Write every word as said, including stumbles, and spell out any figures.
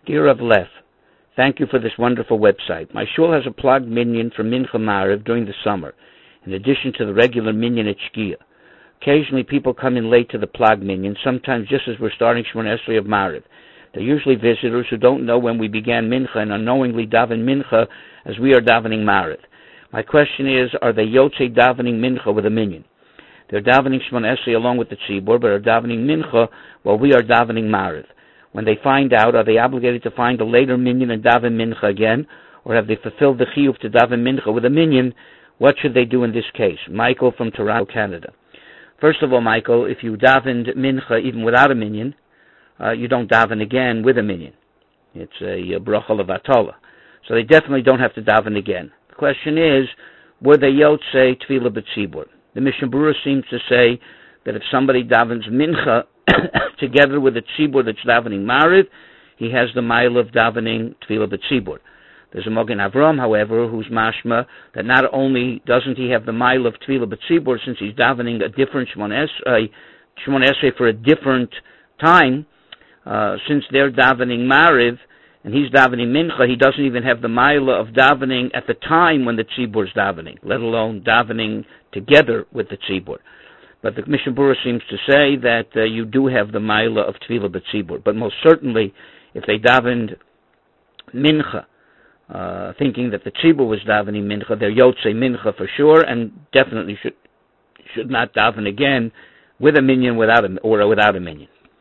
Dear Rav Leff, thank you for this wonderful website. My shul has a plugged minyan for Mincha Maariv during the summer, in addition to the regular minyan at Shkia. Occasionally people come in late to the plugged minyan, sometimes just as we're starting Shemona Esrei of Maariv. They're usually visitors who don't know when we began Mincha and unknowingly daven Mincha as we are davening Maariv. My question is, are they Yotzei davening Mincha with a minyan? They're davening Shemona Esrei along with the Tzibur, but are davening Mincha while we are davening Maariv. When they find out, are they obligated to find a later minyan and daven Mincha again, or have they fulfilled the chiyuv to daven Mincha with a minyan? What should they do in this case? Michael from Toronto, Canada. First of all, Michael, if you davened Mincha even without a minyan, uh, you don't daven again with a minyan. It's a, a bracha levatala. So they definitely don't have to daven again. The question is, were they yotzei tefillah b'tzibur? The Mishnah Berurah seems to say that if somebody davens Mincha together with the tzibur that's davening Maariv, he has the mile of davening tefillah b'tzibur. There's a Mogen Avram, however, who's mashma that not only doesn't he have the mile of tefillah b'tzibur since he's davening a different Shemona Esrei, Shemona Esrei for a different time, uh, since they're davening Maariv and he's davening Mincha, he doesn't even have the mile of davening at the time when the tzibur is davening, let alone davening together with the tzibur. But the Mishnah Berurah seems to say that uh, you do have the Maila of Tefillah B'tzibur. But most certainly, if they davened Mincha, uh, thinking that the Tzibur was davening Mincha, they're Yotzei Mincha for sure, and definitely should should not daven again with a minyan without a, or without a minyan.